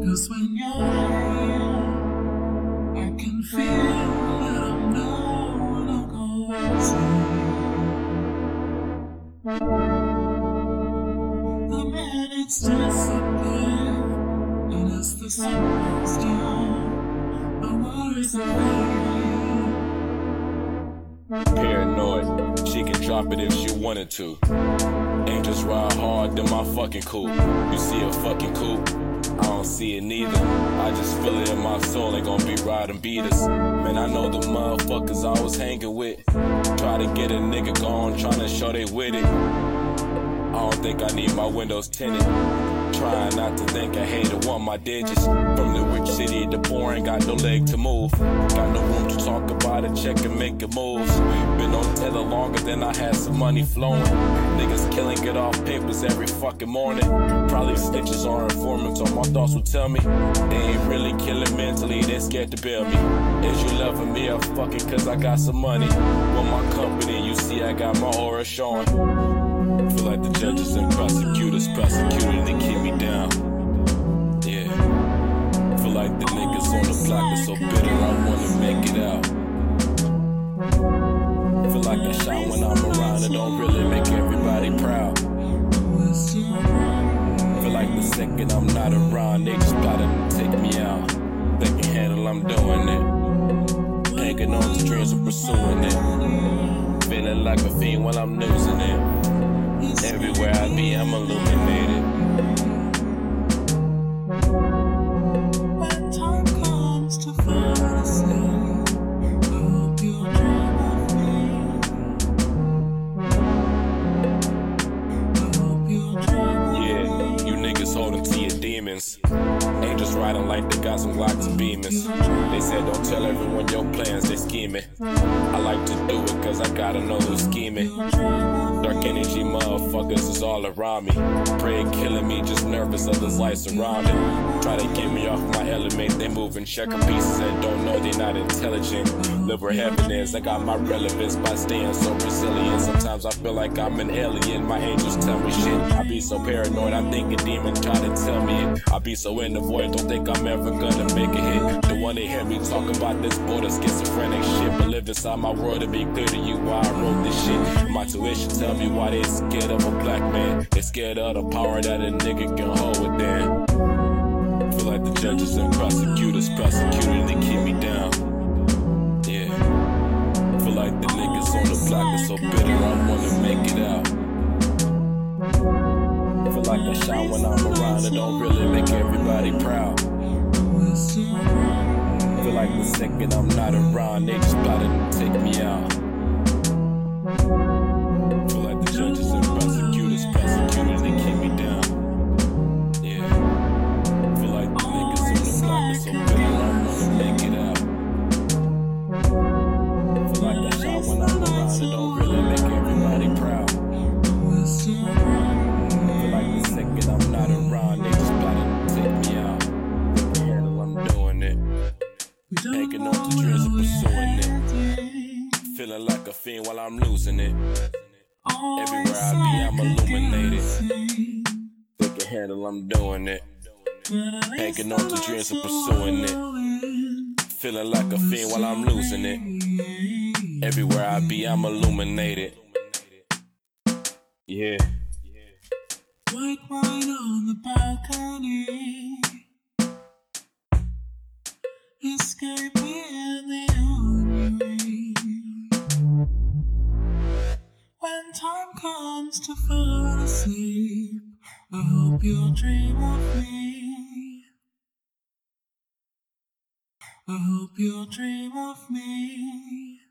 'Cause when you're here, I can feel that I'm not going to. The minutes disappear, and as the sun goes down, my worries are fading. Paranoid, she can drop it if she wanted to. Ain't just ride hard, then my fucking coupe. You see a fucking coupe? I don't see it neither. I just feel it in my soul, ain't gonna be riding beaters. Man, I know the motherfuckers I was hanging with. Try to get a nigga gone, tryna show they with it. I don't think I need my windows tinted. Trying not to think I hate it, want my digits. From the rich city to poor, ain't got no leg to move. Got no room to talk about it, check and make it moves. Been on tether longer than I had some money flowing. Niggas killing, get off papers every fucking morning. Probably snitches or informants, or my thoughts will tell me they ain't really killing mentally, they scared to bail me. Is you loving me or fucking cause I got some money? With my company, you see I got my aura showing. Feel like the judges and prosecutors persecuting, they keep me down. Yeah. Feel like the niggas on the block are so bitter, I wanna make it out. Feel like I shine when I'm around, it don't really make everybody proud. Feel like the second I'm not around, they just plotting to take me out. They can handle, I'm doing it. Hanging on to dreams and pursuing it. Feeling like a fiend while I'm losing it. Everywhere I be, I'm illuminated. When time comes to fall asleep, I hope you'll dream of me. I hope you'll dream of me. Yeah, you niggas holding to your demons. Ain't just riding like they got some Glocks and Beamers. They said don't tell everyone your plans, they scheming. I like to do it cause I gotta know who's scheming. Dark energy motherfuckers is all around me. Pray killing me, just nervous others life surrounding. Try to get me off my element, they moving checker pieces and don't know they not intelligent. Live where heaven is, I got my relevance by staying so resilient. Sometimes I feel like I'm an alien, my angels tell me shit. I be so paranoid, I think a demon try to tell me it. I be so in the void, don't think I'm ever gonna make a hit. The one they hear me talk about this border schizophrenic shit, but live inside my world to be clear to you why I wrote this shit. My tuition tell me why they scared of a black man. They scared of the power that a nigga can hold within. Feel like the judges and prosecutors persecuting, they keep me down. Yeah. Feel like the niggas on the block are so bitter, I wanna make it out. Feel like I shine when I'm around, it don't really make everybody proud. Feel like the second I'm not around, they just plotting to take me out. Feel like the judges and prosecutors persecuting, they keep me down. Yeah. Feel like the niggas on the block are so bitter, I wanna make it out. Feel like I shine when I'm around, it don't really make everybody proud. Feel like the second I'm not around, they just plotting to take me out. Handle, I'm doing it. Hanging on to dreams and pursuing it. Feeling like a fiend while I'm losing it. Everywhere I be, I'm illuminated. They can handle, I'm doing it. Hanging on to dreams and pursuing it. Feeling like a fiend while I'm losing it. Everywhere I be, I'm illuminated. Yeah. White wine on the balcony, escape me in the only way. When time comes to fall asleep, I hope you'll dream of me. I hope you'll dream of me.